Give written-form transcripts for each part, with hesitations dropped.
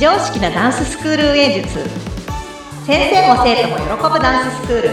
常識なダンススクール運営術。先生も生徒も喜ぶダンススクール。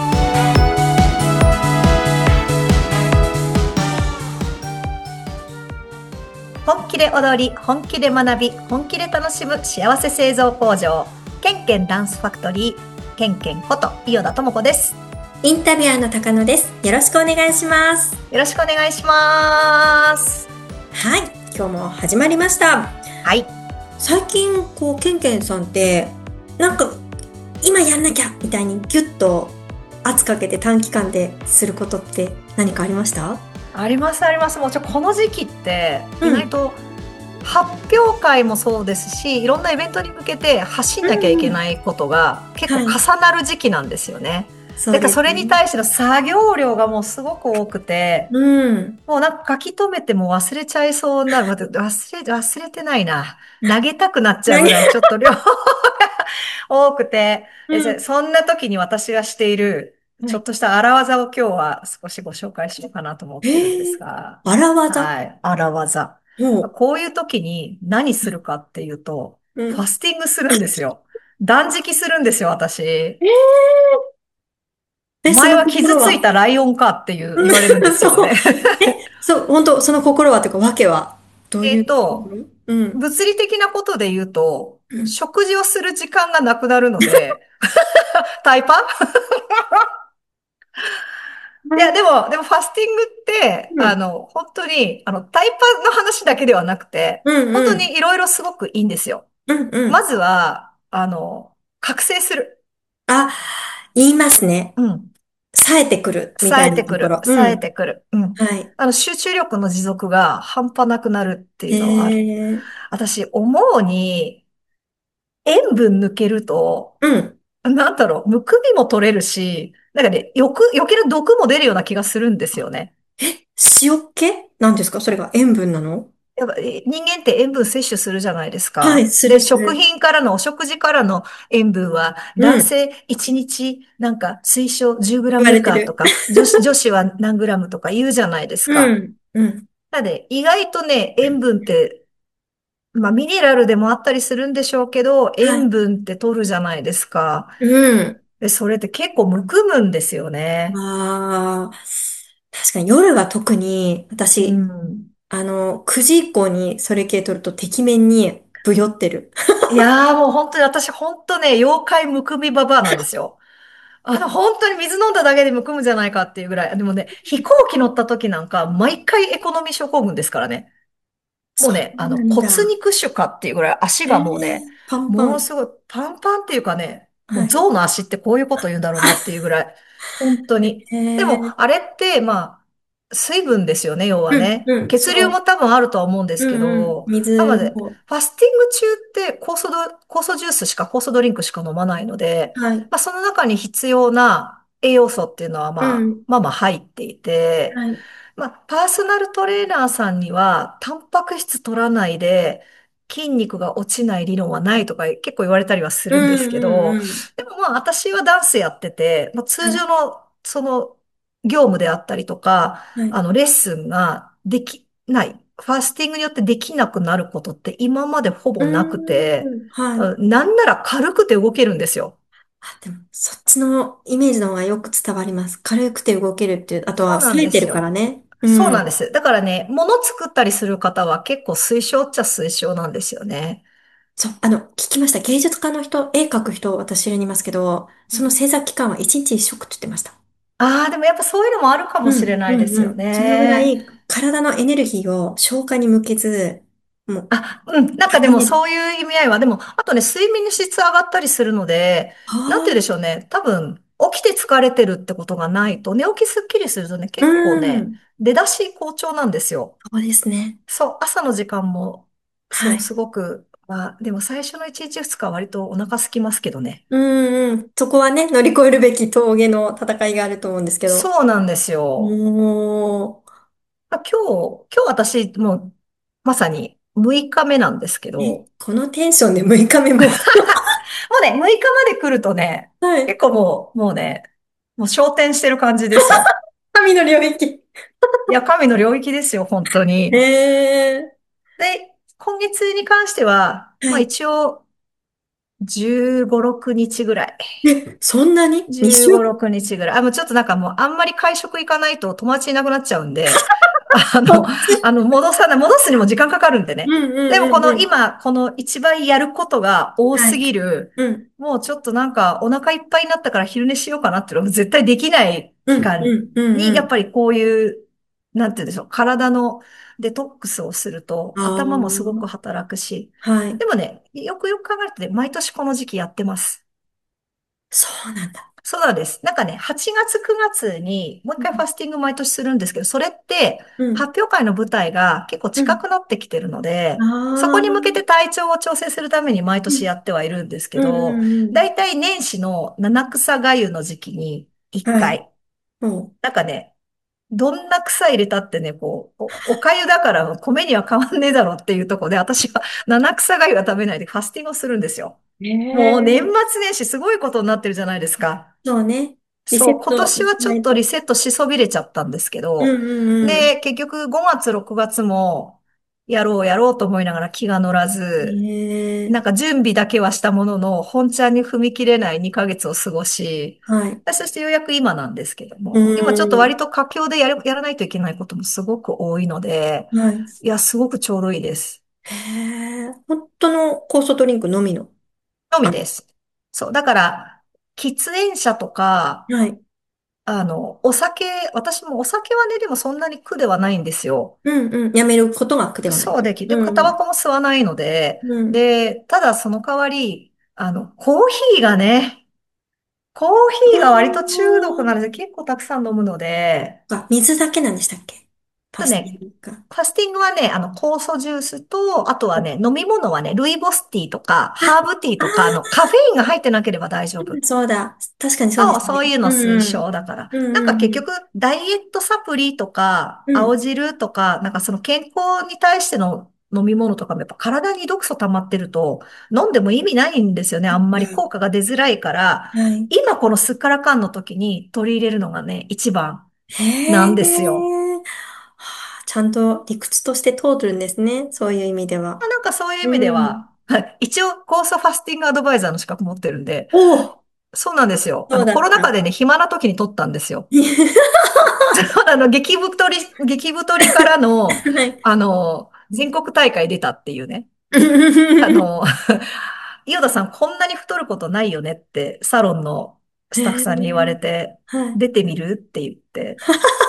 本気で踊り、本気で学び、本気で楽しむ幸せ製造工場、ケンケンダンスファクトリー、ケンケンこと伊予田智子です。 インタビュアーの高野です。よろしくお願いします。 よろしくお願いします。 はい、今日も始まりました。 はい。 最近ケンケンさんってなんか今やんなきゃみたいにギュッと圧かけて短期間ですることって何かありました？ ありますあります。もちろんこの時期って意外と発表会もそうですし、いろんなイベントに向けて走んなきゃいけないことが結構重なる時期なんですよね。だからそれに対しての作業量がもうすごく多くて、もうなんか書き留めても忘れちゃいそうになる。忘れてないな。投げたくなっちゃうぐらいちょっと量が多くて、そんな時に私がしているちょっとした荒技を今日は少しご紹介しようかなと思ってるんですが。 荒技？ はい。荒技。こういう時に何するかっていうと、ファスティングするんですよ。断食するんですよ、私。お前は傷ついたライオンかって言われるんですよね。 本当、その心はというか、わけは、どういうところ？ 物理的なことで言うと、食事をする時間がなくなるので、タイパいや、でもファスティングって、本当に、タイパの話だけではなくて、本当にいろいろすごくいいんですよ。まずは、覚醒する。 あ、言いますね。冴えてくる、みたいなところ。 冴えてくる。 はい。 集中力の持続が半端なくなるっていうのはある。私、思うに、塩分抜けると、なんだろう、むくみも取れるし、なんかね、余計な毒も出るような気がするんですよね。 塩気なんですか？それが塩分なの？ やっぱ人間って塩分摂取するじゃないですはい、 か。で、食する。 品からの、お食事からの塩分は、男性1日なんか推奨10グラ言ム以われてる。 下とか、女子は何グラムとか言うじゃないですか。 うん。 なので、意外とね、塩分って、まあ、ミネラルでもあったりするんでしょうけど、 はい。 塩分って取るじゃないですか。 うん。 で、それって結構むくむんですよね。 ああ、確かに夜は特に、 う私、 ん。 9時以降にそれ系取ると、てきめんにブヨってる。 いやーもう本当に私本当ね、妖怪むくみババアなんですよ。本当に水飲んだだけでむくむじゃないかっていうぐらい。でもね、飛行機乗った時なんか、毎回エコノミー症候群ですからね。もうそね、 うなん骨だ。 肉腫かっていうぐらい足がもうね、 パンパン。 ものすごいパンパンっていうかね、もはい。 う象の足ってこういうこと言うんだろうなっていうぐらい。本当に。でも、あれって、まあ、水分ですよね、要はね。血流もそう。 多分あるとは思うんですけど、まで、 水の方。 ファスティング中って酵素ジュースしか、酵素ドリンクしか飲まないので、 はい。 まあ、その中に必要な栄養素っていうのはまあ入っていて、 はい。 まあ、パーソナルトレーナーさんには、タンパク質取らないで、筋肉が落ちない理論はないとか結構言われたりはするんですけど、でもまあ私はダンスやってて、まあ、通はい。 常のその業務であったりとか、 はい。 レッスンができない、ファスティングによってできなくなることって今までほぼなくて、 はい。 なんなら軽くて動けるんですよ。 あ、でも、そっちのイメージの方がよく伝わります。軽くて動けるっていう、あとは、 そうなん冴えてるからですよ。 ね。 そうなんです。だからね、物作ったりする方は結構推奨っちゃ推奨なんですよね。 そう、聞きました。芸術家の人、絵描く人、私知りにいますけど、その制作期間は1日1食って言ってました。 ああ、でもやっぱそういうのもあるかもしれないですよそのぐらね。 い、体のエネルギーを消化に向けず、もう、 なんかで束ねる。 もそういう意味合いは、でも、あとね、睡眠の質上がったりするので、なんて言うんでしょうね。多分、起きて疲れてるってことがないと、寝起きすっきりするとね、結構ね、 ん。 出だし好調なんですよ。 そうですね。 そう、朝の時間も、そう、 はい。 すごく、まあ、でも最初の1日2日は割とお腹空きますけどね。 そこはね、乗り越えるべき峠の戦いがあると思うんですけど。 そうなんですよ。 も今日私、もう、まさに6日目なんですけど、 このテンションで6日目も。 もうね、6日まで来るとね、 はい。 結構もうね、もう昇天してる感じですよ。 神の領域。 いや、神の領域ですよ、本当に。 ええで、 今月に関しては、まあはい。 一応15、6日ぐらい。 そんなに ?2 週 15、 間。 6日ぐらい。もうちょっとなんかもうあんまり会食行かないと友達いなくなっちゃうんで、あの、 こっち。 戻すにも時間かかるんでね。 うんうんでもこうんうん。 の今、この一番やることが多すはい。 ぎる、 うん。 もうちょっとなんかお腹いっぱいになったから昼寝しようかなっていうのは絶対できない期間うんうんうんに、 うん。 やっぱりこういう、なんて言うんでしょう、体のデトックスをすると頭もすごくあ働くし、 あ、はい。 でもね、よくよく考えるとね、毎年この時期やってます。 そうなんだ。 そうなんです。なんかね、8月9月にもう一回ファスティング毎年するんですけど、それってうん。 発表会の舞台が結構うん。 近くなってきてるので、そこに向けてああ。 体調を調整するために毎うん年やってはいるんですけうんど、 うんうん。 だいたい年始の七草がゆの時期に1 はい。 回。 もなんかね、どんな草入れたってね、こう、お粥だから米には変わんねえだろっていうところで、私は七草がゆは食べないでファスティングをするんですよ。 う。 もう年ええ。 末年始すごいことになってるじゃないですか。 そうね。リセそう、今ット年はちょっしないと。 とリセットしそびれちゃったんですけうんど、 うんうん。 で、結局5月、6月もやろうと思いながら気が乗らず、なんええ。 か準備だけはしたものの、本ちゃんに踏み切れない2ヶ月を過ごし、 はい。 そしてようやく今なんですけどうも、今ちょっと割ん。 と佳境でやらないといけないこともすごく多いので、 はい。 いや、すごくちょうどいいです。 へえ。本当の酵素ドリンクのみの。 のみあ、 です。そう、だから、喫煙者とか、 はい。 お酒、私もお酒はね、でもそんなに苦ではないんですよ。 うんうん。やめることが苦ではない。 で、タバうんコも吸わないので、 うん。 で、ただその代わり、コーヒーがね、コーヒーが割と中毒なのであ結構たくさん飲むので、 あ、水だけなんでしたっけ？パステとね、 ィか。 ファスティングはね、酵素ジュースと、あとはあ、 ね、飲み物はね、ルイボスティーとか、ハーブティーあとか、カフェインが入ってなければ大丈夫。 そうだ。確かにそうでそう、 すね。 そういうの推うんうん。 奨だから。 うんなんか結局、 うんうん。 ダイエットサプリとか、青うん。 汁とか、なんかその健康に対しての飲み物とかもやっぱ体に毒素溜まってると、飲んでも意味ないんですよね。あんまり効果が出づらいから、 はい。 今このスッカラカンの時に取り入れるのがね、一番なへんですよ。 え。はあ、ちゃんと理屈として通るんですね。そういう意味では。 なんかそういう意味でうん。 は、一応、コースファスティングアドバイザーの資格持ってるんで、 おお、 そうなんですよ。 そうだった。 コロナ禍でね、暇な時に取ったんですよ。激太りからの、 はい。 全国大会出たっていうね。あの、伊予田さんこんなに太ることないよねって、サロンのへスタッフさんに言われえ。 て、 はい。 出てみるって言って、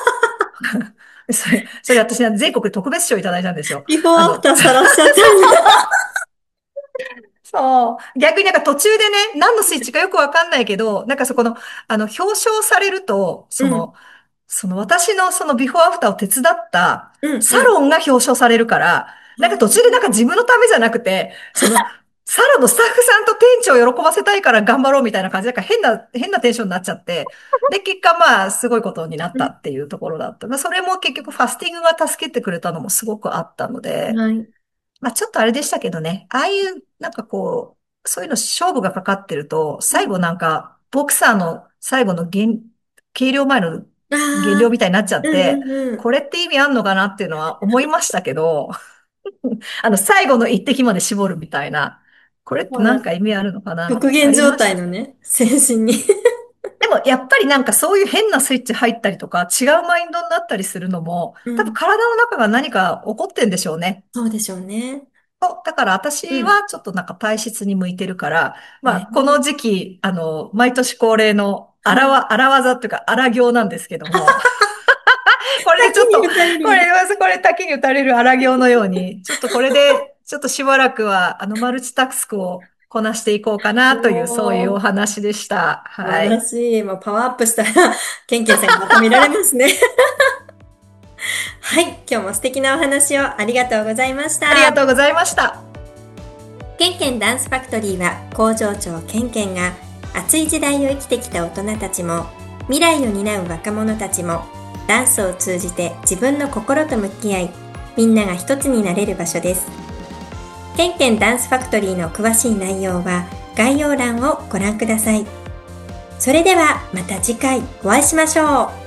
それ私は全国で特別賞いただいたんですよ。 ビフォーあの、 アフターさらしちゃったんだ。 そう。逆になんか途中でね、何のスイッチかよくわかんないけど、なんかそこの、表彰されると、 うん。 その私のそのビフォーアフターを手伝ったうんうん。 サロンが表彰されるから、なんか途中でなんか自分のためじゃなくて、サロンのスタッフさんと店長を喜ばせたいから頑張ろうみたいな感じで、なんか変なテンションになっちゃって、で、結果まあ、すごいことになったっていうところだった。まあ、それも結局ファスティングが助けてくれたのもすごくあったので、 はい。 まあちょっとあれでしたけどね。ああいう、なんかこう、そういうの勝負がかかってると、最後なんか、ボクサーの最後の計量前のああ、 減量みたいになっちゃっうんて、 うんうん。 これって意味あんのかなっていうのは思いましたけど、最後の一滴まで絞るみたいな。これってそうだ。 なんか意味あるのかなっ極てあり限状ましたけど。 態のね、精神に。 でもやっぱりなんかそういう変なスイッチ入ったりとか、違うマインドになったりするのも、多分うん。 体の中が何か起こってんでしょうね。 そうでしょうね。 そうだから私うん。 はちょっとなんか体質に向いてるから、まあ、このね。 時期、毎年恒例のはい。 荒技っていうか荒行なんですけども、これでちょっと、 滝に打たれるんだ。 これ滝に打たれる荒行のように、ちょっとこれで、ちょっとしばらくは、マルチタスクをこなしていこうかなという、そういうおおー、 話でした。 素晴らはい。 しい。もうパワーアップしたら、ケンケンさんにまた見られますね。はい。今日も素敵なお話をありがとうございました。 ありがとうございました。 ケンケンダンスファクトリーは工場長ケンケンが熱い時代を生きてきた大人たちも未来を担う若者たちもダンスを通じて自分の心と向き合いみんなが一つになれる場所です。ケンケンダンスファクトリーの詳しい内容は概要欄をご覧ください。それではまた次回お会いしましょう。